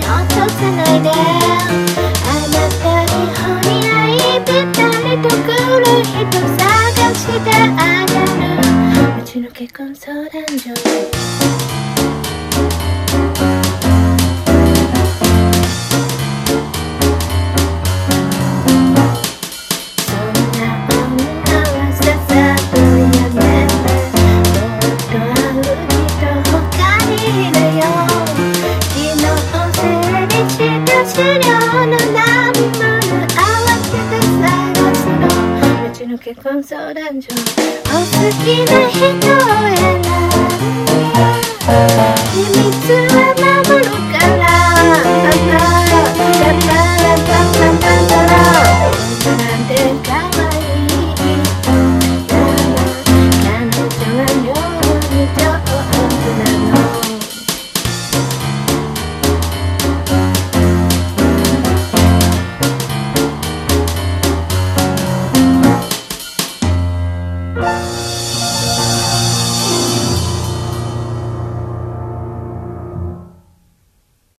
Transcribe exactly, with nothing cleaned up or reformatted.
落とさないで。あなたに本にないぴったりとくる人探してあげる。うちの結婚相談所。結婚相談所。お好きな人を選ぶ。秘密は守るからパパパパラパパパパラ。なんて可愛い彼女は料理上手なの。Bye.